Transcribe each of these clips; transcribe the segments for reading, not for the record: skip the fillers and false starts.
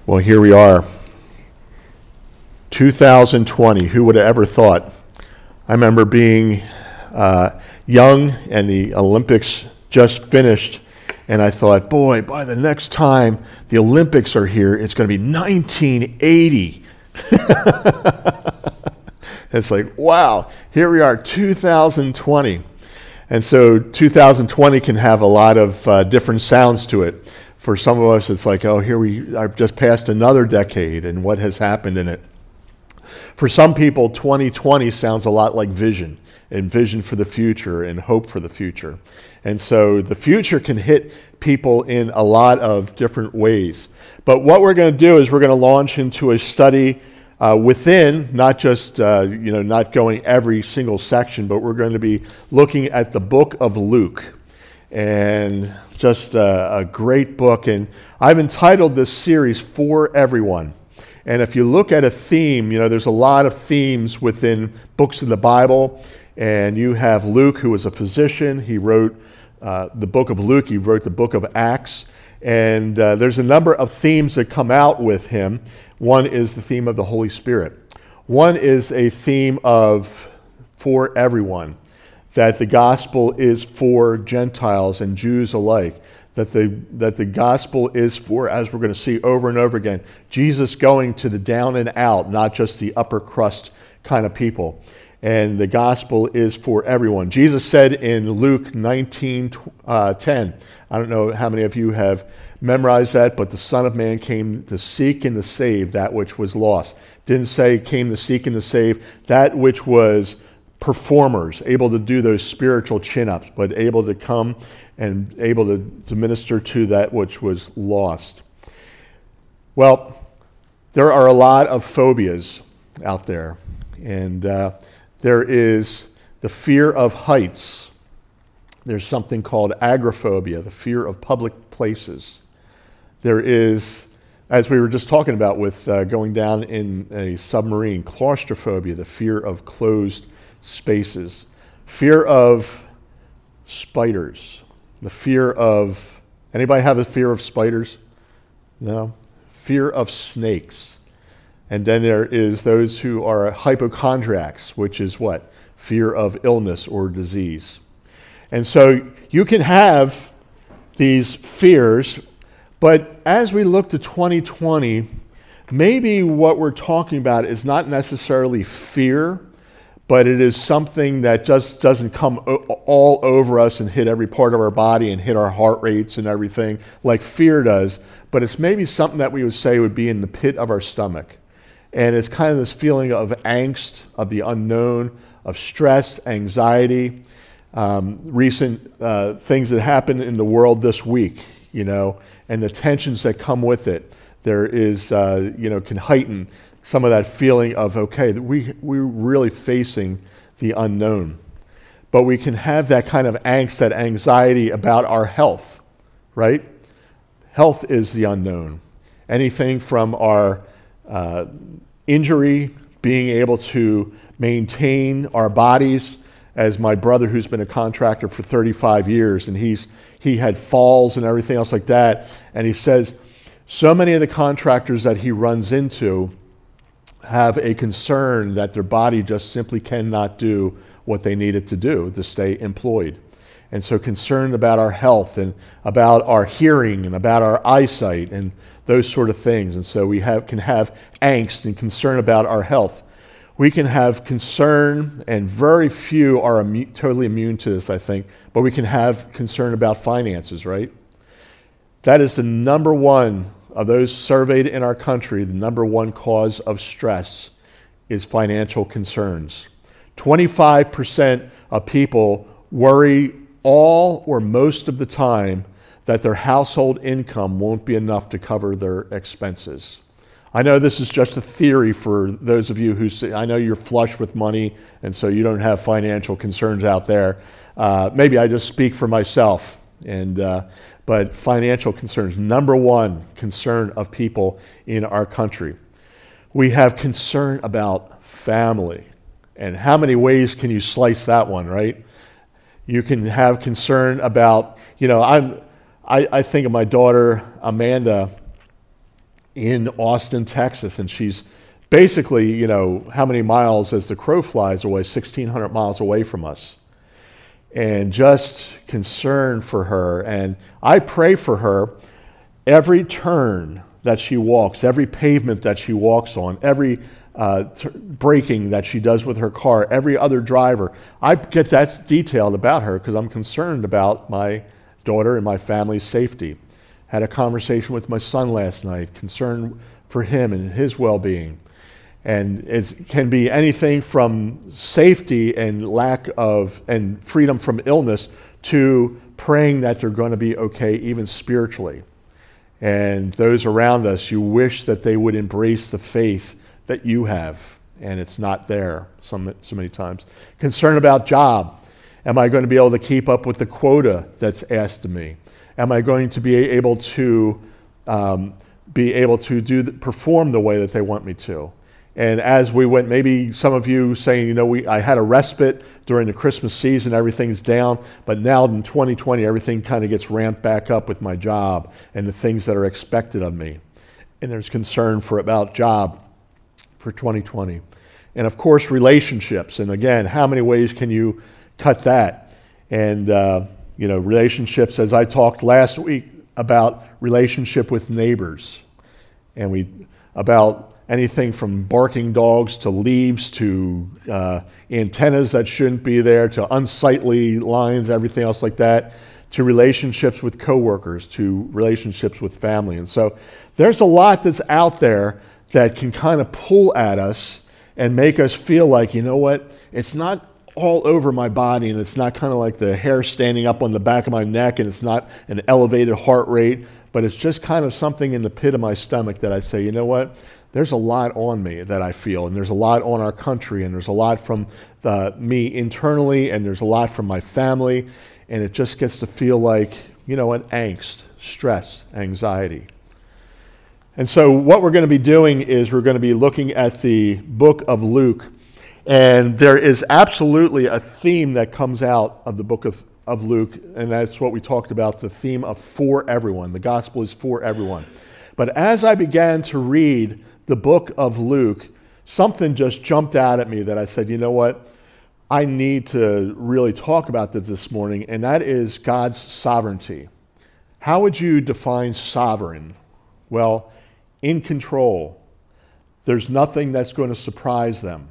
Well, here we are. 2020, who would have ever thought? I remember being young and the Olympics just finished, and I thought, boy, by the next time the Olympics are here, it's going to be 1980. It's like, wow, here we are, 2020. And so 2020 can have a lot of different sounds to it. For some of us, it's like, oh, I've just passed another decade, and what has happened in it. For some people, 2020 sounds a lot like vision, and vision for the future, and hope for the future. And so the future can hit people in a lot of different ways. But what we're going to do is we're going to launch into a study within, not just, not going every single section, but we're going to be looking at the book of Luke. And just a great book. And I've entitled this series, For Everyone. And if you look at a theme, there's a lot of themes within books in the Bible. And you have Luke, who was a physician. He wrote the book of Luke. He wrote the book of Acts. And there's a number of themes that come out with him. One is the theme of the Holy Spirit. One is a theme of for everyone, that the gospel is for Gentiles and Jews alike, that the gospel is for, as we're going to see over and over again, Jesus going to the down and out, not just the upper crust kind of people. And the gospel is for everyone. Jesus said in Luke 19:10, I don't know how many of you have memorized that, but the Son of Man came to seek and to save that which was lost. Didn't say came to seek and to save that which was performers, able to do those spiritual chin-ups, but able to come and able to minister to that which was lost. Well, there are a lot of phobias out there, and there is the fear of heights. There's something called agoraphobia, the fear of public places. There is, as we were just talking about with going down in a submarine, claustrophobia, the fear of closed spaces, fear of spiders, the fear of, anybody have a fear of spiders? No? Fear of snakes. And then there is those who are hypochondriacs, which is what? Fear of illness or disease. And so you can have these fears, but as we look to 2020, maybe what we're talking about is not necessarily fear, but it is something that just doesn't come all over us and hit every part of our body and hit our heart rates and everything like fear does, but it's maybe something that we would say would be in the pit of our stomach. And it's kind of this feeling of angst, of the unknown, of stress, anxiety, recent things that happened in the world this week, and the tensions that come with it. There is, can heighten some of that feeling of, okay, we're really facing the unknown. But we can have that kind of angst, that anxiety about our health, right? Health is the unknown. Anything from our injury, being able to maintain our bodies, as my brother who's been a contractor for 35 years, and he had falls and everything else like that, and he says so many of the contractors that he runs into have a concern that their body just simply cannot do what they need it to do to stay employed. And so concerned about our health and about our hearing and about our eyesight and those sort of things. And so we can have angst and concern about our health. We can have concern, and very few are totally immune to this, I think, but we can have concern about finances, right? That is the number one of those surveyed in our country, the number one cause of stress is financial concerns. 25% of people worry all or most of the time that their household income won't be enough to cover their expenses. I know this is just a theory for those of you who say, I know you're flush with money and so you don't have financial concerns out there. Maybe I just speak for myself. But financial concerns, number one concern of people in our country. We have concern about family. And how many ways can you slice that one, right? You can have concern about, I think of my daughter, Amanda, in Austin, Texas, and she's basically, how many miles as the crow flies away, 1,600 miles away from us. And just concerned for her. And I pray for her every turn that she walks, every pavement that she walks on, every braking that she does with her car, every other driver. I get that detailed about her because I'm concerned about my daughter and my family's safety. Had a conversation with my son last night, concerned for him and his well-being. And it can be anything from safety and and freedom from illness to praying that they're going to be okay, even spiritually. And those around us, you wish that they would embrace the faith that you have, and it's not there so many times. Concern about job. Am I going to be able to keep up with the quota that's asked of me? Am I going to be able to perform the way that they want me to? And as we went, maybe some of you saying, I had a respite during the Christmas season, everything's down, but now in 2020, everything kind of gets ramped back up with my job and the things that are expected of me. And there's concern about job for 2020. And of course, relationships. And again, how many ways can you cut that? And, relationships, as I talked last week about relationship with neighbors. And about anything from barking dogs to leaves to antennas that shouldn't be there to unsightly lines, everything else like that, to relationships with coworkers, to relationships with family. And so there's a lot that's out there that can kind of pull at us and make us feel like, it's not all over my body, and it's not kind of like the hair standing up on the back of my neck, and it's not an elevated heart rate, but it's just kind of something in the pit of my stomach that I say, there's a lot on me that I feel, and there's a lot on our country, and there's a lot from me internally, and there's a lot from my family, and it just gets to feel like, an angst, stress, anxiety. And so what we're going to be doing is we're going to be looking at the book of Luke, and there is absolutely a theme that comes out of the book of Luke, and that's what we talked about, the theme of for everyone. The gospel is for everyone. But as I began to read the book of Luke, something just jumped out at me that I said, I need to really talk about this morning, and that is God's sovereignty. How would you define sovereign? Well, in control. There's nothing that's going to surprise them.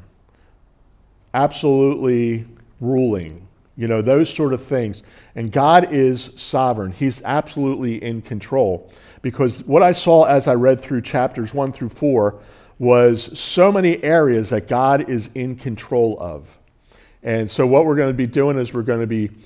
Absolutely ruling, those sort of things. And God is sovereign. He's absolutely in control. Because what I saw as I read through chapters 1 through 4 was so many areas that God is in control of. And so what we're going to be doing is we're going to be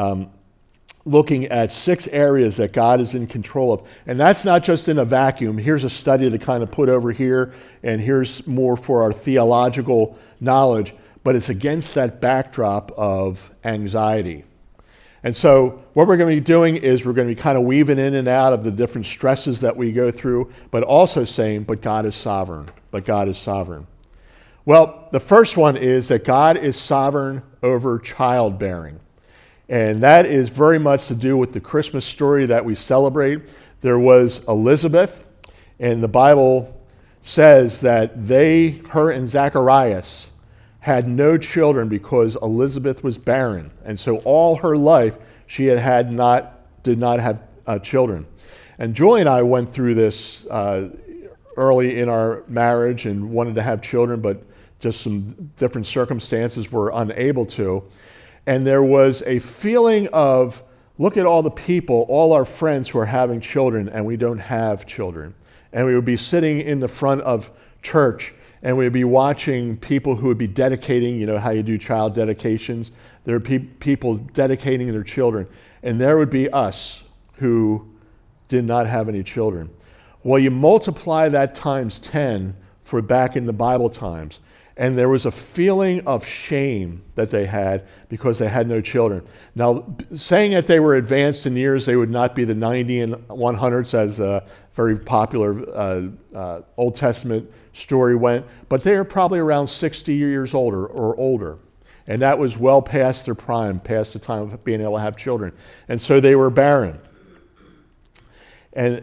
looking at 6 areas that God is in control of. And that's not just in a vacuum. Here's a study to kind of put over here, and here's more for our theological knowledge. But it's against that backdrop of anxiety. And so what we're going to be doing is we're going to be kind of weaving in and out of the different stresses that we go through, but also saying, but God is sovereign. But God is sovereign. Well, the first one is that God is sovereign over childbearing. And that is very much to do with the Christmas story that we celebrate. There was Elizabeth, and the Bible says that her and Zacharias had no children because Elizabeth was barren. And so all her life, she did not have children. And Julie and I went through this early in our marriage and wanted to have children, but just some different circumstances were unable to. And there was a feeling of, look at all the people, all our friends who are having children, and we don't have children. And we would be sitting in the front of church, and we'd be watching people who would be dedicating, how you do child dedications. There are people dedicating their children. And there would be us who did not have any children. Well, you multiply that times 10 for back in the Bible times. And there was a feeling of shame that they had because they had no children. Now, saying that they were advanced in years, they would not be the 90 and 100s as a very popular Old Testament story went, but they are probably around 60 years older or older. And that was well past their prime, past the time of being able to have children. And so they were barren. And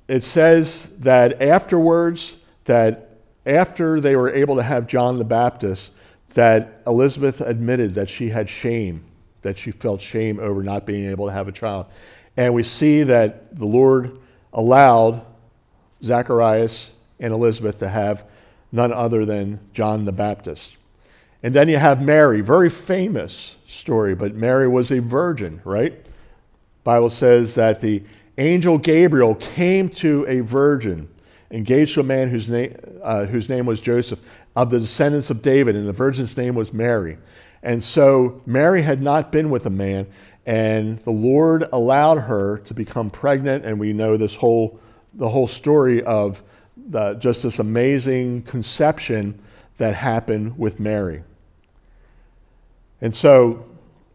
it says that afterwards, that after they were able to have John the Baptist, that Elizabeth admitted that she had shame, that she felt shame over not being able to have a child. And we see that the Lord allowed Zacharias and Elizabeth to have none other than John the Baptist. And then you have Mary, very famous story, but Mary was a virgin, right? Bible says that the angel Gabriel came to a virgin, engaged to a man whose name was Joseph, of the descendants of David, and the virgin's name was Mary. And so Mary had not been with a man, and the Lord allowed her to become pregnant, and we know the whole story of just this amazing conception that happened with Mary. And so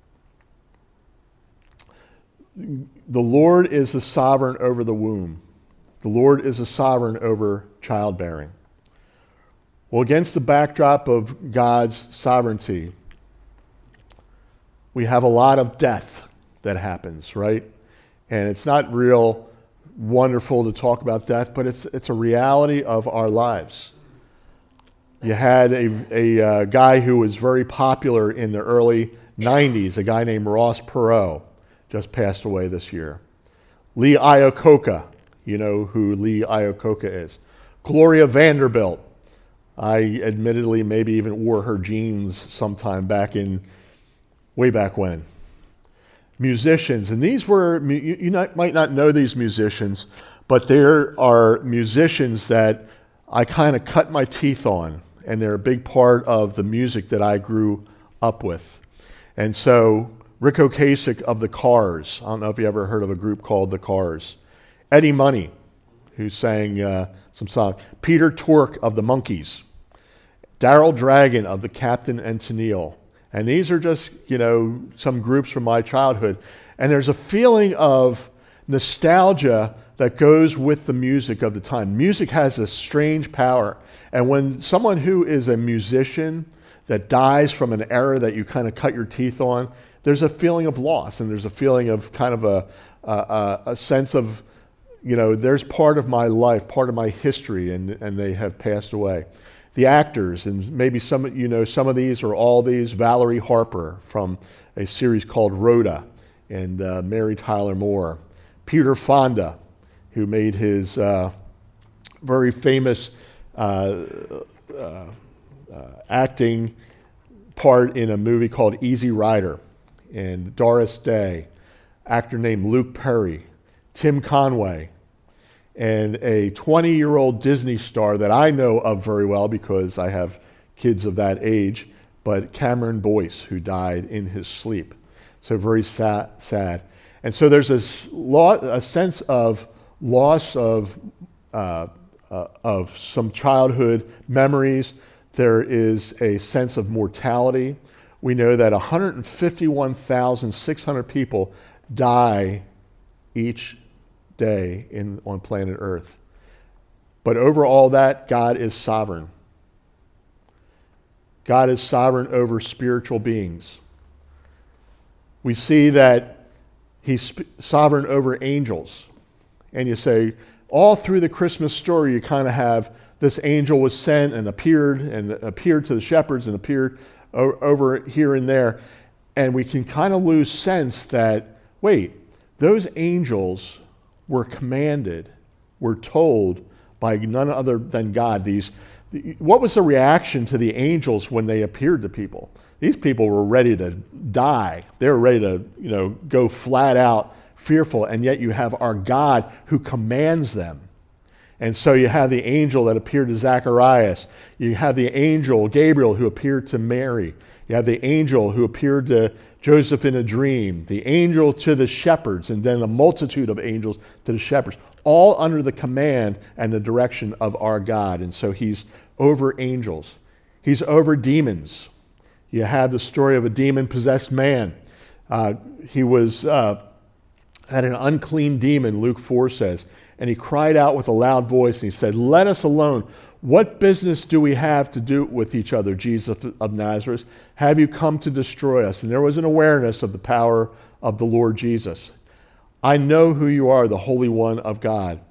the Lord is the sovereign over the womb. The Lord is the sovereign over childbearing. Well, against the backdrop of God's sovereignty, we have a lot of death that happens, right? And it's not real wonderful to talk about death, but it's a reality of our lives. You had a guy who was very popular in the early 90s, a guy named Ross Perot, just passed away this year. Lee Iacocca, you know who Lee Iacocca is. Gloria Vanderbilt. I admittedly maybe even wore her jeans sometime way back when. Musicians, and these were, might not know these musicians, but there are musicians that I kind of cut my teeth on, and they're a big part of the music that I grew up with. And so, Rick Ocasek of the Cars, I don't know if you ever heard of a group called the Cars. Eddie Money, who sang some songs. Peter Tork of the Monkees. Daryl Dragon of the Captain and Tennille. And these are just, some groups from my childhood. And there's a feeling of nostalgia that goes with the music of the time. Music has a strange power. And when someone who is a musician that dies from an era that you kind of cut your teeth on, there's a feeling of loss, and there's a feeling of kind of a sense of, there's part of my life, part of my history, and they have passed away. The actors, and maybe some of these or all these, Valerie Harper from a series called Rhoda, and Mary Tyler Moore. Peter Fonda, who made his very famous acting part in a movie called Easy Rider. And Doris Day, actor named Luke Perry, Tim Conway, and a 20-year-old Disney star that I know of very well because I have kids of that age, but Cameron Boyce, who died in his sleep. So very sad. And so there's a sense of loss of some childhood memories. There is a sense of mortality. We know that 151,600 people die each day on planet Earth. But over all that, God is sovereign. God is sovereign over spiritual beings. We see that He's sovereign over angels. And you say, all through the Christmas story, you kind of have this angel was sent and appeared to the shepherds and appeared over here and there. And we can kind of lose sense that, wait, those angels were commanded, were told by none other than God. What was the reaction to the angels when they appeared to people? These people were ready to die. They were ready to, go flat out fearful, and yet you have our God who commands them. And so you have the angel that appeared to Zacharias. You have the angel, Gabriel, who appeared to Mary. You have the angel who appeared to Joseph in a dream. The angel to the shepherds, and then a multitude of angels to the shepherds, all under the command and the direction of our God. And so He's over angels. He's over demons. You have the story of a demon-possessed man. He had an unclean demon, Luke 4 says, and he cried out with a loud voice, and he said, "Let us alone. What business do we have to do with each other, Jesus of Nazareth? Have you come to destroy us?" And there was an awareness of the power of the Lord Jesus. "I know who you are, the Holy One of God."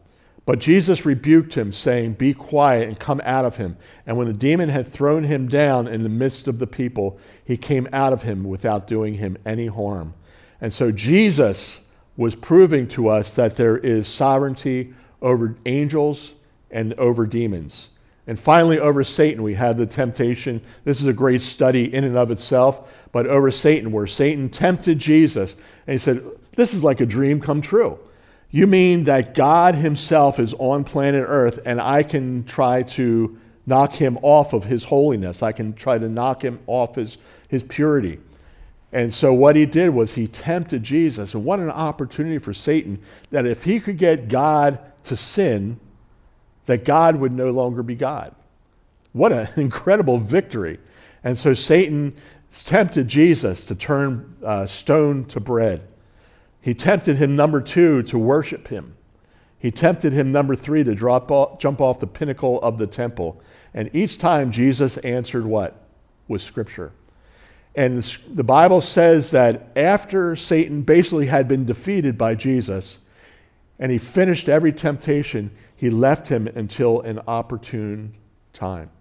But Jesus rebuked him, saying, "Be quiet and come out of him." And when the demon had thrown him down in the midst of the people, he came out of him without doing him any harm. And so Jesus was proving to us that there is sovereignty over angels and over demons. And finally, over Satan, we have the temptation. This is a great study in and of itself, but over Satan, where Satan tempted Jesus, and he said, "This is like a dream come true. You mean that God himself is on planet Earth, and I can try to knock him off of his holiness. I can try to knock him off his purity." And so what he did was he tempted Jesus. And what an opportunity for Satan, that if he could get God to sin, that God would no longer be God. What an incredible victory. And so Satan tempted Jesus to turn stone to bread. He tempted him, number 2, to worship him. He tempted him, number 3, to jump off the pinnacle of the temple. And each time Jesus answered what? With Scripture. And the Bible says that after Satan basically had been defeated by Jesus, and he finished every temptation, he left him until an opportune time.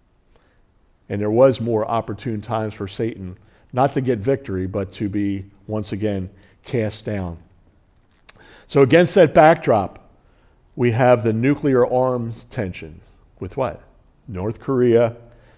And there was more opportune times for Satan, not to get victory, but to be, once again, cast down. So against that backdrop, we have the nuclear arms tension with what? North Korea,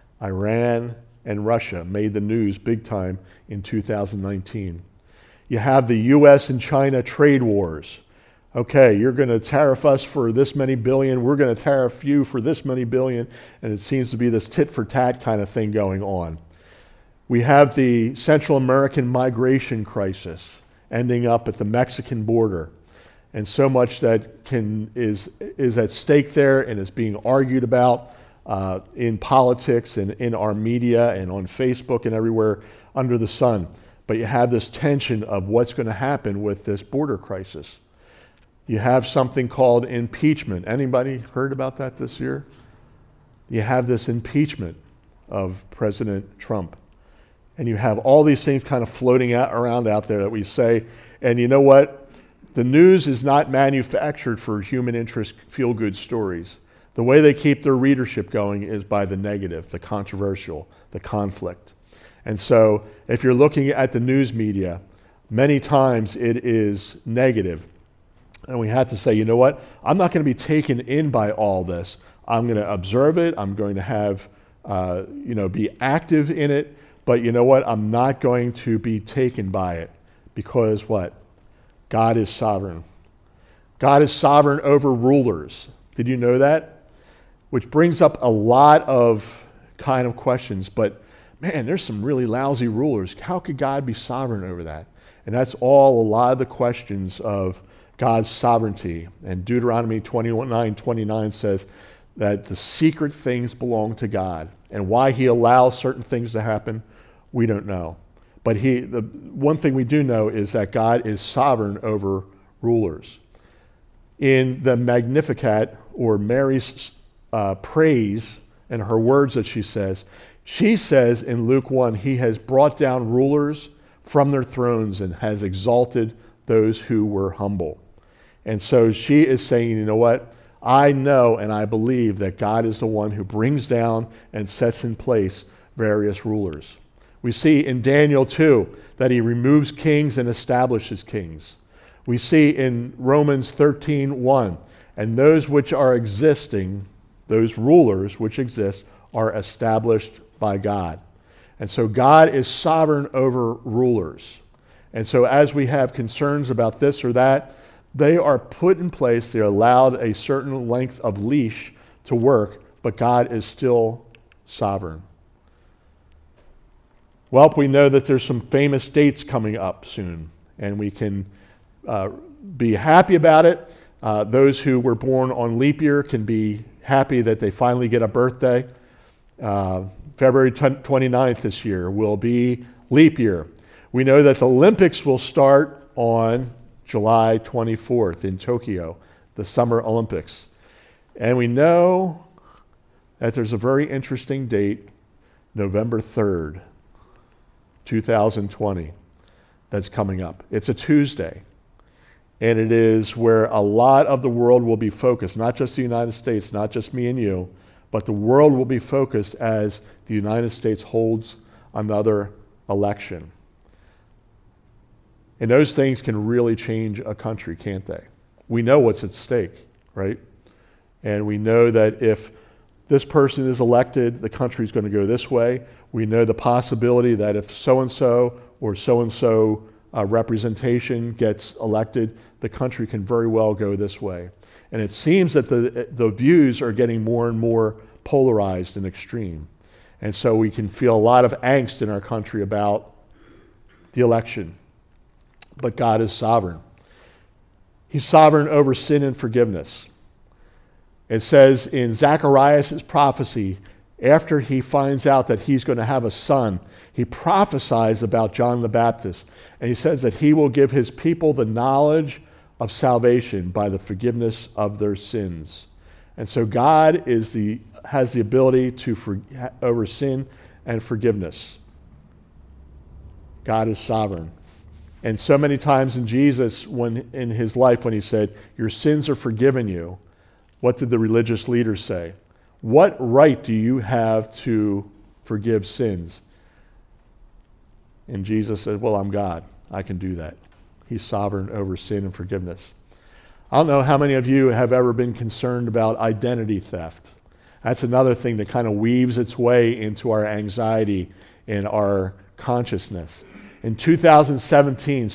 Iran, and Russia made the news big time in 2019. You have the U.S. and China trade wars. Okay, you're going to tariff us for this many billion, we're going to tariff you for this many billion, and it seems to be this tit-for-tat kind of thing going on. We have the Central American migration crisis ending up at the Mexican border, and so much that is at stake there and is being argued about in politics and in our media and on Facebook and everywhere under the sun. But you have this tension of what's going to happen with this border crisis. You have something called impeachment. Anybody heard about that this year? You have this impeachment of President Trump. And you have all these things kind of floating around out there that we say, and you know what? The news is not manufactured for human interest, feel-good stories. The way they keep their readership going is by the negative, the controversial, the conflict. And so if you're looking at the news media, many times it is negative. And we have to say, you know what? I'm not going to be taken in by all this. I'm going to observe it. I'm going to have, be active in it. But you know what? I'm not going to be taken by it because what? God is sovereign. God is sovereign over rulers. Did you know that? Which brings up a lot of kind of questions. But man, there's some really lousy rulers. How could God be sovereign over that? And that's all a lot of the questions of God's sovereignty. And Deuteronomy 29:29 says that the secret things belong to God. And why he allows certain things to happen, we don't know. But the one thing we do know is that God is sovereign over rulers. In the Magnificat, or Mary's praise and her words that she says in Luke 1, he has brought down rulers from their thrones and has exalted those who were humble. And so she is saying, you know what? I know and I believe that God is the one who brings down and sets in place various rulers. We see in Daniel 2 that he removes kings and establishes kings. We see in Romans 13:1, and those which are existing, those rulers which exist, are established by God. And so God is sovereign over rulers. And so as we have concerns about this or that, they are put in place, they're allowed a certain length of leash to work, but God is still sovereign. Well, we know that there's some famous dates coming up soon, and we can be happy about it. Those who were born on leap year can be happy that they finally get a birthday. February 29th this year will be leap year. We know that the Olympics will start on July 24th in Tokyo, the Summer Olympics. And we know that there's a very interesting date, November 3rd, 2020, that's coming up. It's a Tuesday. And it is where a lot of the world will be focused, not just the United States, not just me and you, but the world will be focused as the United States holds another election. And those things can really change a country, can't they? We know what's at stake, right? And we know that if this person is elected, the country's going to go this way. We know the possibility that if so-and-so or so-and-so representation gets elected, the country can very well go this way. And it seems that the views are getting more and more polarized and extreme. And so we can feel a lot of angst in our country about the election. But God is sovereign. He's sovereign over sin and forgiveness. It says in Zacharias' prophecy, after he finds out that he's going to have a son, he prophesies about John the Baptist. And he says that he will give his people the knowledge of salvation by the forgiveness of their sins. And so God has the ability to over sin and forgiveness. God is sovereign. And so many times in Jesus, in his life, when he said, "Your sins are forgiven you," what did the religious leaders say? What right do you have to forgive sins? And Jesus said, well, I'm God. I can do that. He's sovereign over sin and forgiveness. I don't know how many of you have ever been concerned about identity theft. That's another thing that kind of weaves its way into our anxiety and our consciousness. In 2017,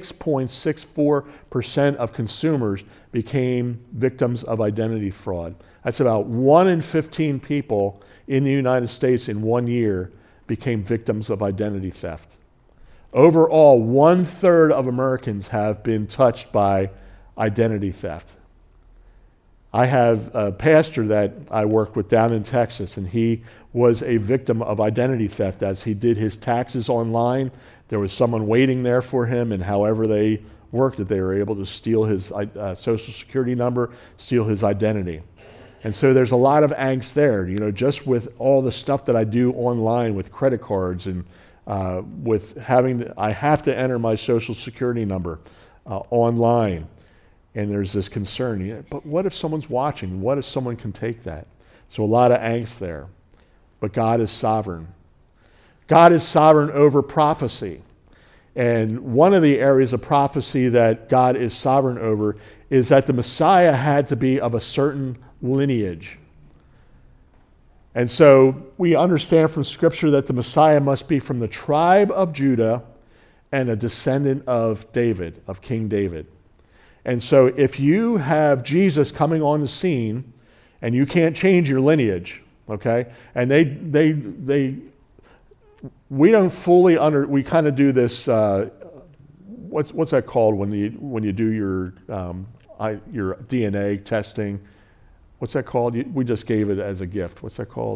6.64% of consumers became victims of identity fraud. That's about 1 in 15 people in the United States in 1 year became victims of identity theft. Overall, 1/3 of Americans have been touched by identity theft. I have a pastor that I work with down in Texas, and he was a victim of identity theft as he did his taxes online. There was someone waiting there for him, and however they worked it, they were able to steal his social security number, steal his identity. And so there's a lot of angst there, just with all the stuff that I do online with credit cards and with I have to enter my social security number online. And there's this concern, but what if someone's watching? What if someone can take that? So a lot of angst there. But God is sovereign. God is sovereign over prophecy. And one of the areas of prophecy that God is sovereign over is that the Messiah had to be of a certain lineage. And so we understand from Scripture that the Messiah must be from the tribe of Judah and a descendant of David, of King David. And so if you have Jesus coming on the scene and you can't change your lineage, okay, and we don't fully we kind of do this, what's that called when you do your DNA testing? What's that called? We just gave it as a gift. What's that called?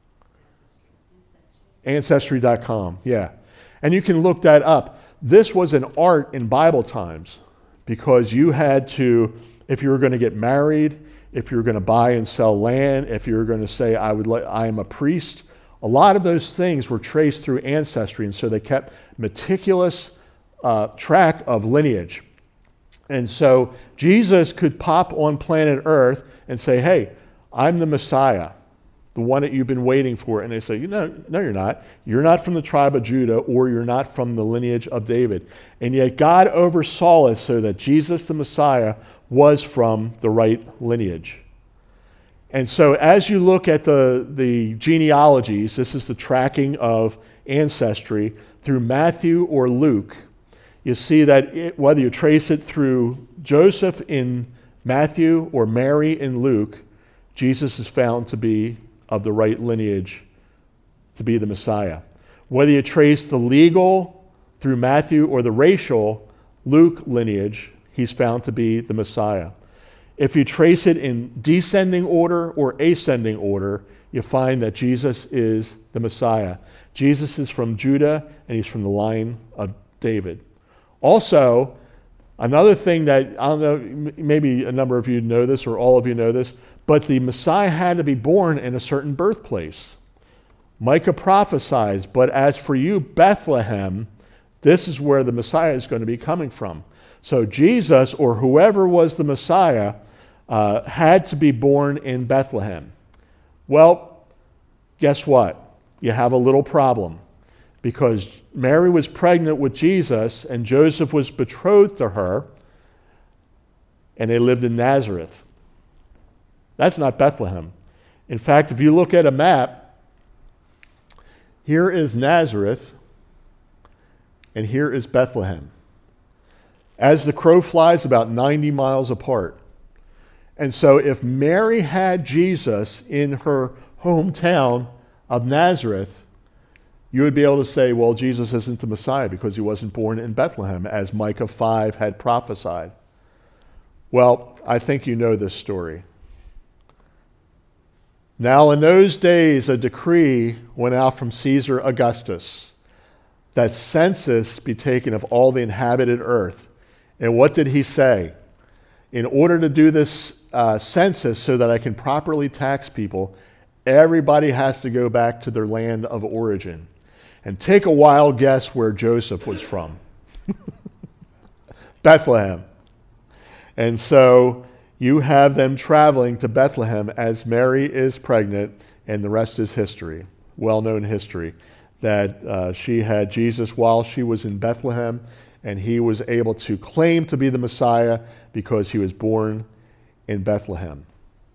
Ancestry.com, yeah. And you can look that up. This was an art in Bible times because you had to, if you were going to get married, if you were going to buy and sell land, if you were going to say, I am a priest, a lot of those things were traced through ancestry, and so they kept meticulous track of lineage. And so Jesus could pop on planet Earth and say, hey, I'm the Messiah, the one that you've been waiting for. And they say, no, you're not. You're not from the tribe of Judah, or you're not from the lineage of David. And yet God oversaw it so that Jesus, the Messiah, was from the right lineage. And so as you look at the genealogies, this is the tracking of ancestry through Matthew or Luke, you see that whether you trace it through Joseph in Matthew or Mary in Luke, Jesus is found to be of the right lineage to be the Messiah. Whether you trace the legal through Matthew or the racial Luke lineage, he's found to be the Messiah. If you trace it in descending order or ascending order, you find that Jesus is the Messiah. Jesus is from Judah, and he's from the line of David. Also, another thing that, I don't know, maybe a number of you know this or all of you know this, but the Messiah had to be born in a certain birthplace. Micah prophesies, but as for you, Bethlehem, this is where the Messiah is going to be coming from. So Jesus, or whoever was the Messiah, had to be born in Bethlehem. Well, guess what? You have a little problem, because Mary was pregnant with Jesus and Joseph was betrothed to her, and they lived in Nazareth. That's not Bethlehem. In fact, if you look at a map, here is Nazareth and here is Bethlehem. As the crow flies, about 90 miles apart. And so if Mary had Jesus in her hometown of Nazareth, you would be able to say, well, Jesus isn't the Messiah because he wasn't born in Bethlehem, as Micah 5 had prophesied. Well, I think you know this story. Now in those days, a decree went out from Caesar Augustus that census be taken of all the inhabited earth. And what did he say? In order to do this census so that I can properly tax people, everybody has to go back to their land of origin. And take a wild guess where Joseph was from. Bethlehem. And so you have them traveling to Bethlehem as Mary is pregnant, and the rest is history, well-known history, that she had Jesus while she was in Bethlehem, and he was able to claim to be the Messiah because he was born in Bethlehem.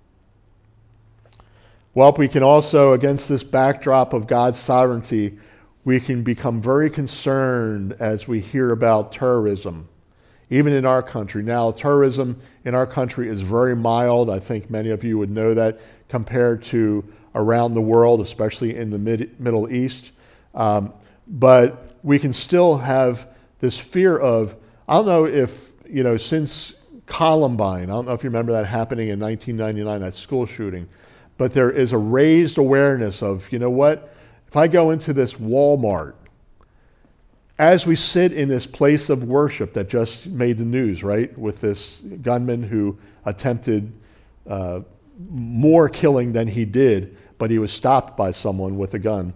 Well, we can also, against this backdrop of God's sovereignty, we can become very concerned as we hear about terrorism, even in our country. Now, terrorism in our country is very mild. I think many of you would know that compared to around the world, especially in the Middle East. But we can still have this fear of, I don't know if, since Columbine, I don't know if you remember that happening in 1999, that school shooting, but there is a raised awareness of, you know what, if I go into this Walmart, as we sit in this place of worship that just made the news, right, with this gunman who attempted more killing than he did, but he was stopped by someone with a gun.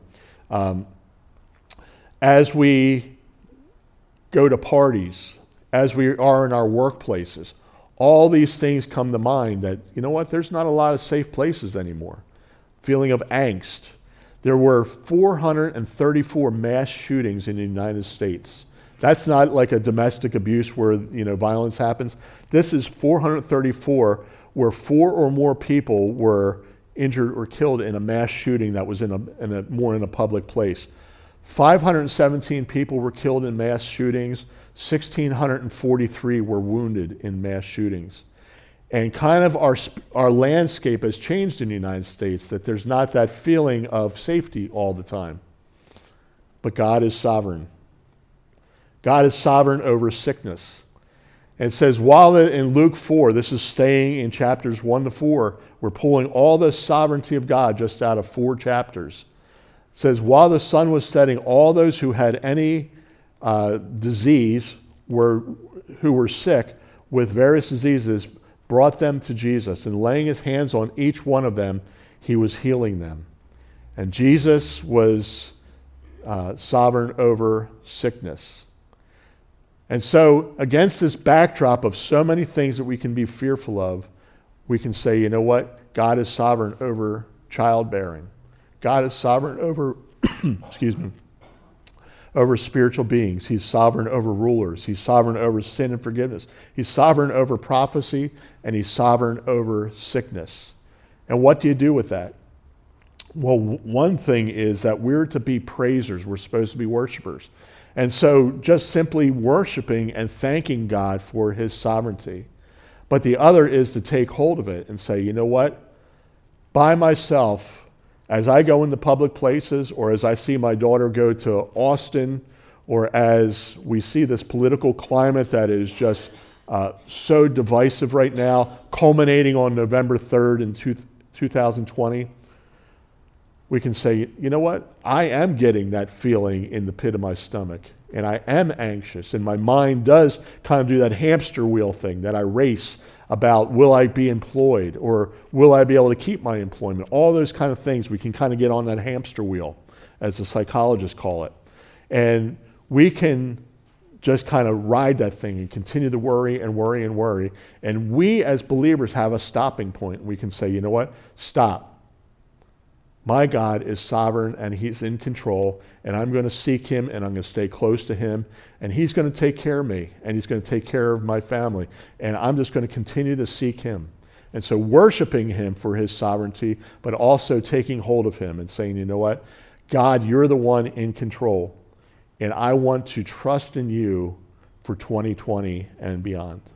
As we go to parties, as we are in our workplaces, all these things come to mind that, you know what, there's not a lot of safe places anymore. Feeling of angst. There were 434 mass shootings in the United States. That's not like a domestic abuse where, violence happens. This is 434 where 4 or more people were injured or killed in a mass shooting that was in a public place. 517 people were killed in mass shootings. 1,643 were wounded in mass shootings. And kind of our landscape has changed in the United States, that there's not that feeling of safety all the time. But God is sovereign. God is sovereign over sickness. And it says, while in Luke 4, this is staying in chapters 1 to 4, we're pulling all the sovereignty of God just out of 4 chapters. It says, while the sun was setting, all those who had any disease, who were sick with various diseases, brought them to Jesus, and laying his hands on each one of them, he was healing them. And Jesus was sovereign over sickness. And so, against this backdrop of so many things that we can be fearful of, we can say, you know what? God is sovereign over childbearing. God is sovereign over, over spiritual beings. He's sovereign over rulers. He's sovereign over sin and forgiveness. He's sovereign over prophecy, and he's sovereign over sickness. And what do you do with that? Well, one thing is that we're to be praisers. We're supposed to be worshipers. And so just simply worshiping and thanking God for his sovereignty. But the other is to take hold of it and say, you know what? By myself, as I go into public places, or as I see my daughter go to Austin, or as we see this political climate that is just so divisive right now, culminating on November 3rd in 2020, we can say, you know what? I am getting that feeling in the pit of my stomach, and I am anxious, and my mind does kind of do that hamster wheel thing that I race about, will I be employed, or will I be able to keep my employment? All those kind of things, we can kind of get on that hamster wheel, as the psychologists call it. And we can just kind of ride that thing and continue to worry and worry and worry. And we as believers have a stopping point. We can say, you know what? Stop. My God is sovereign and he's in control, and I'm going to seek him and I'm going to stay close to him, and he's going to take care of me and he's going to take care of my family, and I'm just going to continue to seek him. And so worshiping him for his sovereignty, but also taking hold of him and saying, you know what? God, you're the one in control, and I want to trust in you for 2020 and beyond.